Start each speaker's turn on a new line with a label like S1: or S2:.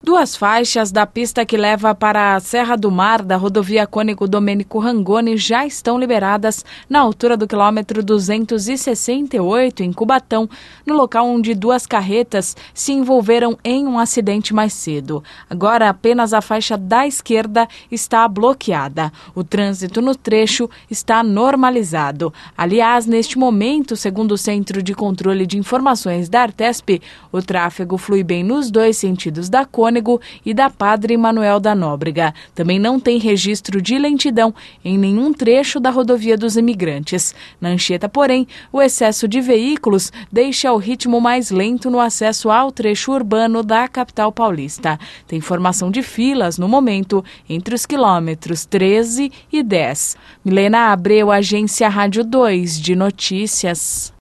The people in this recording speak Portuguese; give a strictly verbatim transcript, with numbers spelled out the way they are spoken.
S1: Duas faixas da pista que leva para a Serra do Mar da rodovia Cônego Domênico Rangoni já estão liberadas na altura do quilômetro duzentos e sessenta e oito, em Cubatão, no local onde duas carretas se envolveram em um acidente mais cedo. Agora, apenas a faixa da esquerda está bloqueada. O trânsito no trecho está normalizado. Aliás, neste momento, segundo o Centro de Controle de Informações da Artesp, o tráfego flui bem nos dois sentidos da Cônego e da Padre Manuel da Nóbrega. Também não tem registro de lentidão em nenhum trecho da rodovia dos Imigrantes. Na Anchieta, porém, o excesso de veículos deixa o ritmo mais lento no acesso ao trecho urbano da capital paulista. Tem formação de filas no momento entre os quilômetros treze e dez. Milena Abreu, Agência Rádio dois de Notícias.